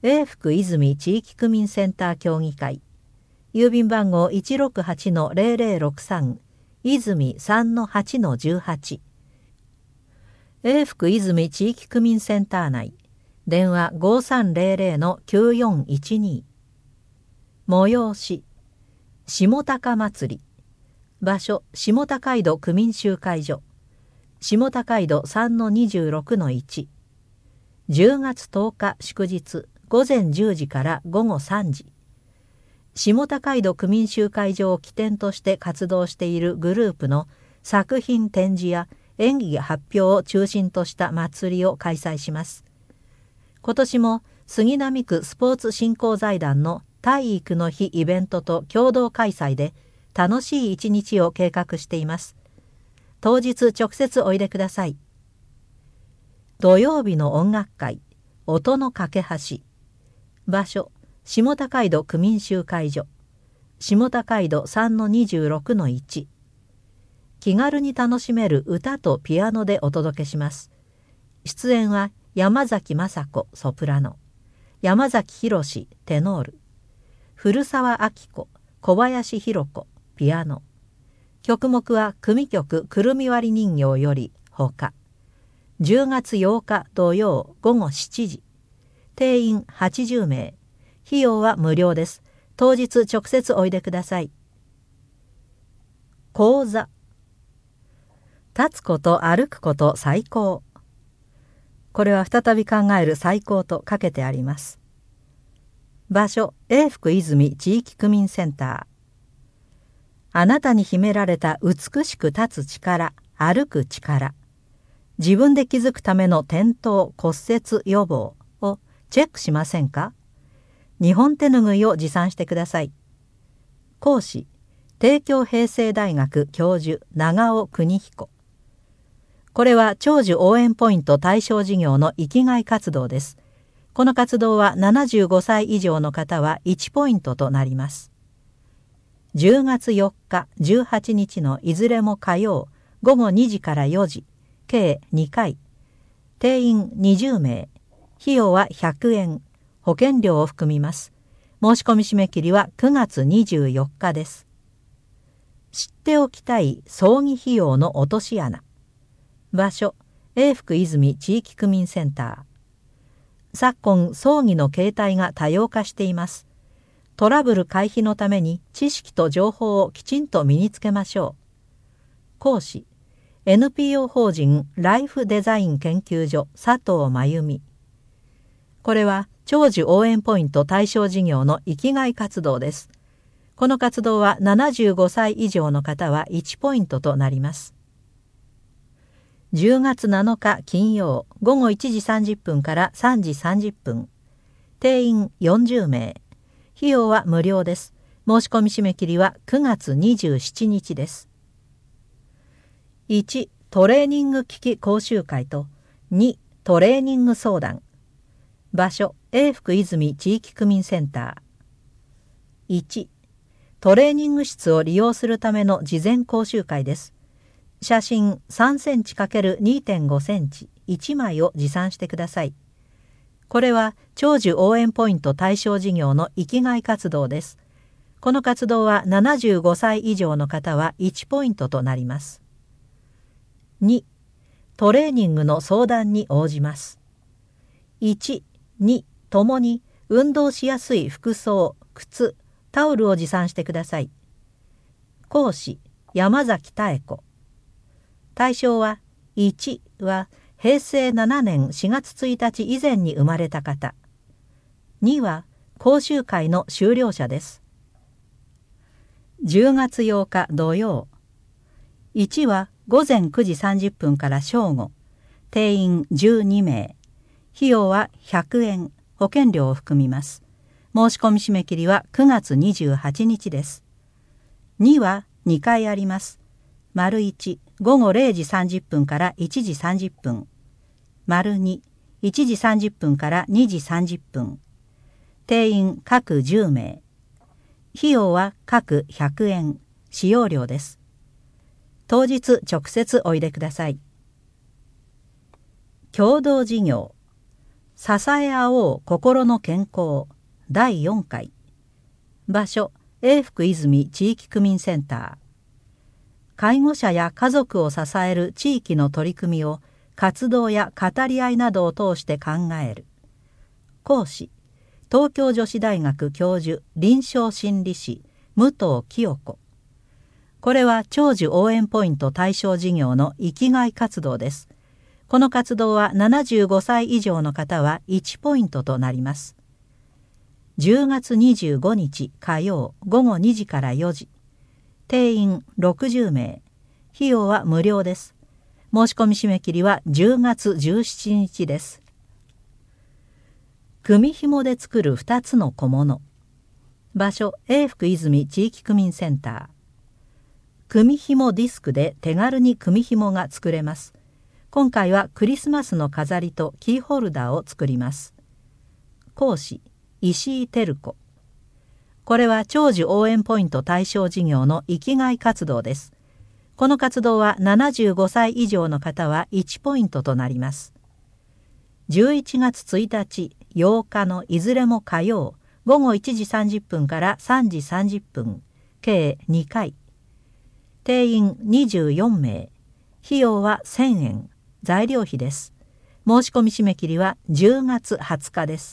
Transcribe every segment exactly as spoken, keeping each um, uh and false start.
永福泉地域区民センター協議会、郵便番号 いちろくはちのゼロゼロろくさん 泉 さんのはちのじゅうはち、永福泉地域区民センター内、電話 ごさんゼロゼロのきゅうよんいちに。催し、下高祭り、場所、下高井戸区民集会所、下高井戸 さんのにじゅうろくのいち、じゅうがつとおか祝日、午前じゅうじから午後さんじ、下高井戸区民集会所を起点として活動しているグループの作品展示や演技発表を中心とした祭りを開催します。今年も杉並区スポーツ振興財団の体育の日イベントと共同開催で楽しい一日を計画しています。当日直接おいでください。土曜日の音楽会、音の架け橋、場所、下高井戸区民集会所、下高井戸 さんのにじゅうろくのいち。気軽に楽しめる歌とピアノでお届けします。出演は山崎雅子ソプラノ、山崎宏テノール、古澤明子、小林弘子ピアノ。曲目は組曲くるみ割り人形よりほか。じゅうがつようか土曜午後しちじ。定員はちじゅうめい。費用は無料です。当日直接おいでください。講座。立つこと歩くこと最高。これは再び考える最高と書けてあります。場所、永福泉地域区民センター。あなたに秘められた美しく立つ力、歩く力。自分で気づくための転倒、骨折予防をチェックしませんか？日本手ぬぐいを持参してください。講師、帝京平成大学教授長尾邦彦。これは長寿応援ポイント対象事業の生きがい活動です。この活動はななじゅうごさい以上の方はいちポイントとなります。じゅうがつよっか、じゅうはちにちのいずれも火曜、午後にじからよじ、計にかい。定員にじゅうめい。費用はひゃくえん。保険料を含みます。申し込み締め切りはくがつにじゅうよっかです。知っておきたい葬儀費用の落とし穴。場所、永福泉地域区民センター。昨今、葬儀の形態が多様化しています。トラブル回避のために知識と情報をきちんと身につけましょう。講師、エヌピーオー 法人ライフデザイン研究所佐藤真由美。これは長寿応援ポイント対象事業の生きがい活動です。この活動はななじゅうごさい以上の方はいちポイントとなります。じゅうがつなのか金曜午後いちじさんじゅっぷんからさんじさんじゅっぷん。定員よんじゅうめい。費用は無料です。申し込み締め切りはくがつにじゅうしちにちです。いち. トレーニング機器講習会とに. トレーニング相談。場所、永福泉地域区民センター。いち. トレーニング室を利用するための事前講習会です。写真さんセンチ×にてんごセンチいちまいを持参してください。これは長寿応援ポイント対象事業の生きがい活動です。この活動はななじゅうごさい以上の方はいちポイントとなります。に. トレーニングの相談に応じます。いち、にともに運動しやすい服装、靴、タオルを持参してください。講師、山崎妙子。対象は、いちはへいせいななねんしがつついたち以前に生まれた方。には講習会の修了者です。じゅうがつようか土曜。いちはごぜんくじさんじゅっぷんから正午。定員じゅうにめい。費用はひゃくえん。保険料を含みます。申し込み締め切りはくがつにじゅうはちにちです。にはにかいあります。丸いち、午後れいじさんじゅっぷんからいちじさんじゅっぷん。丸に、いちじさんじゅっぷんからにじさんじゅっぷん。定員各じゅうめい。費用は各ひゃくえん。使用料です。当日直接おいでください。共同事業。 支え合おう心の健康だいよんかい。場所永福泉地域区民センター。介護者や家族を支える地域の取り組みを活動や語り合いなどを通して考える。講師東京女子大学教授臨床心理士武藤清子。これは長寿応援ポイント対象事業の生きがい活動です。この活動はななじゅうごさい以上の方はいちポイントとなります。じゅうがつにじゅうごにち火曜ごごにじからよじ。定員ろくじゅうめい。費用は無料です。申し込み締め切りはじゅうがつじゅうしちにちです。組紐で作るふたつの小物。場所永福泉地域区民センター。組紐ディスクで手軽に組紐が作れます。今回はクリスマスの飾りとキーホルダーを作ります。講師石井照子。これは長寿応援ポイント対象事業の生きがい活動です。この活動はななじゅうごさい以上の方はいちポイントとなります。じゅういちがつついたち、ようかのいずれも火曜ごごいちじさんじゅっぷんからさんじさんじゅっぷん、計にかい。定員にじゅうよんめい。費用はせんえん。材料費です。申し込み締め切りはじゅうがつはつかです。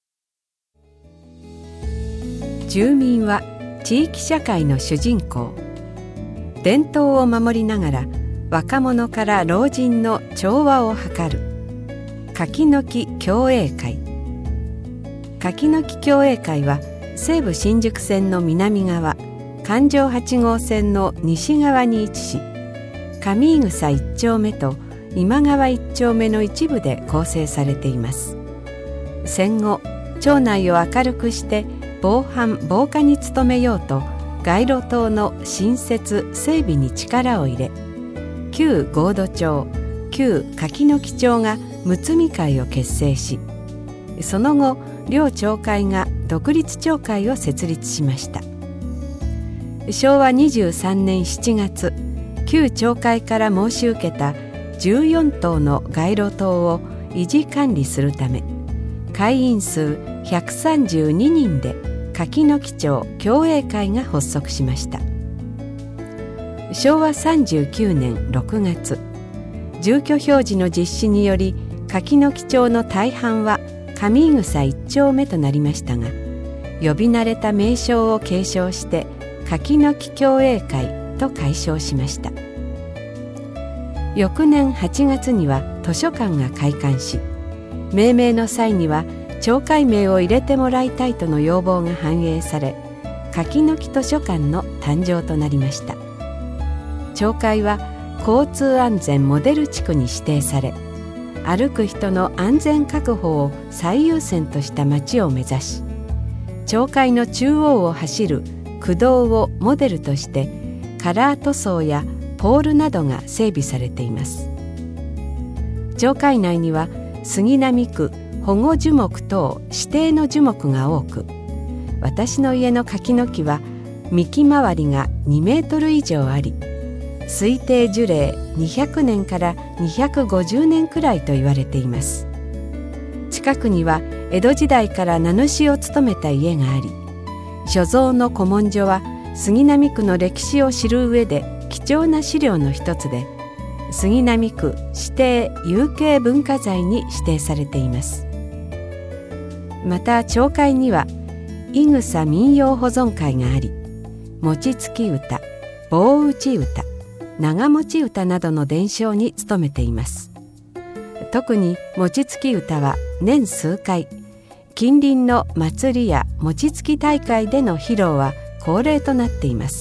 住民は地域社会の主人公。伝統を守りながら若者から老人の調和を図る柿の木共栄会。柿の木共栄会は西武新宿線の南側、環状はちごうせんの西側に位置し、上井草いっちょうめと今川いっちょうめの一部で構成されています。戦後、町内を明るくして防犯・防火に努めようと街路灯の新設・整備に力を入れ、旧合土町、旧柿の木町がむつみ会を結成し、その後両町会が独立町会を設立しました。しょうわにじゅうさんねんしちがつ、旧町会から申し受けたじゅうよんとうの街路灯を維持管理するため、会員数ひゃくさんじゅうににんで柿の木町共栄会が発足しました。しょうわさんじゅうきゅうねんろくがつ、住居表示の実施により柿の木町の大半は上井草いっちょうめとなりましたが、呼び慣れた名称を継承して柿の木共栄会と改称しました。翌年はちがつには図書館が開館し、命名の際には町会名を入れてもらいたいとの要望が反映され、柿の木図書館の誕生となりました。町会は交通安全モデル地区に指定され、歩く人の安全確保を最優先とした街を目指し、町会の中央を走る区道をモデルとしてカラー塗装やポールなどが整備されています。町会内には杉並区保護樹木等指定の樹木が多く、私の家の柿の木は幹回りがにメートル以上あり、推定樹齢にひゃくねんからにひゃくごじゅうねんくらいと言われています。近くには江戸時代から名主を務めた家があり、所蔵の古文書は杉並区の歴史を知る上で貴重な資料の一つで、杉並区指定有形文化財に指定されています。また町会には井草民謡保存会があり、餅つき歌、棒打ち歌、長持ち歌などの伝承に努めています。特に餅つき歌は年数回、近隣の祭りや餅つき大会での披露は恒例となっています。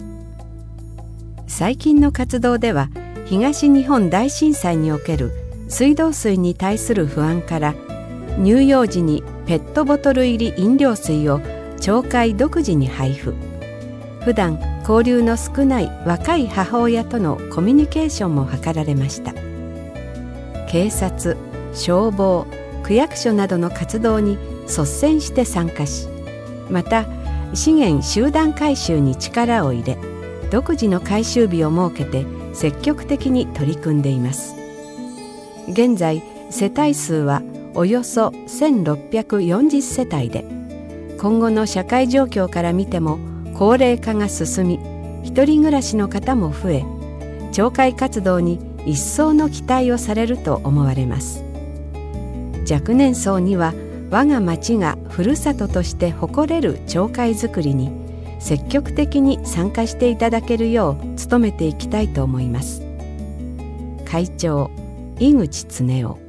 最近の活動では、東日本大震災における水道水に対する不安から、乳幼児にペットボトル入り飲料水を町会独自に配布。普段交流の少ない若い母親とのコミュニケーションも図られました。警察、消防、区役所などの活動に率先して参加し、また資源集団回収に力を入れ、独自の回収日を設けて積極的に取り組んでいます。現在世帯数はおよそせんろっぴゃくよんじゅっせたいで、今後の社会状況から見ても高齢化が進み、一人暮らしの方も増え、町会活動に一層の期待をされると思われます。若年層には我が町がふるさととして誇れる町会づくりに積極的に参加していただけるよう努めていきたいと思います。会長井口恒夫。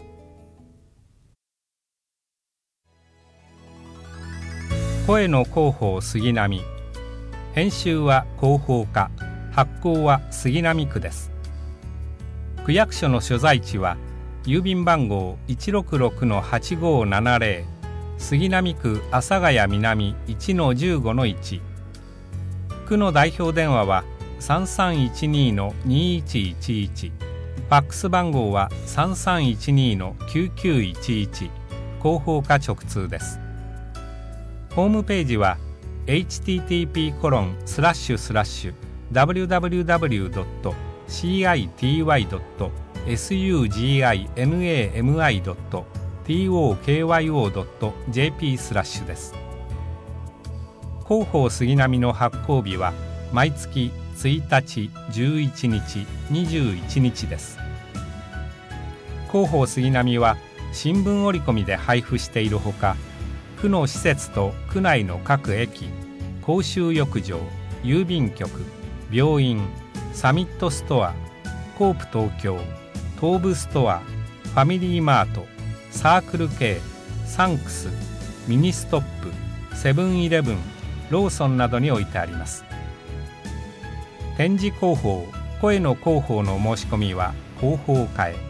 声の広報杉並。編集は広報課、発行は杉並区です。区役所の所在地は郵便番号 いちろくろくのはちごーななぜろ、杉並区阿佐ヶ谷南 いちのじゅうごのいち。区の代表電話は さんさんいちにのにいちいちいち、ファックス番号は さんさんいちにのきゅうきゅういちいち、広報課直通です。ホームページは エイチティーティーピーコロンスラッシュスラッシュダブリュダブリュダブリュドットシーアイティーワイドットエスユージーアイエヌエーエムアイドットティーオーケーワイオードットジェーピースラッシュです。広報杉並の発行日は毎月ついたち、じゅういちにち、にじゅういちにちです。広報杉並は新聞折り込みで配布しているほか、区の施設と区内の各駅、公衆浴場、郵便局、病院、サミットストア、コープ東京、東武ストア、ファミリーマート、サークル系、サンクス、ミニストップ、セブンイレブン、ローソンなどに置いてあります。展示広報、声の広報の申し込みは広報課へ。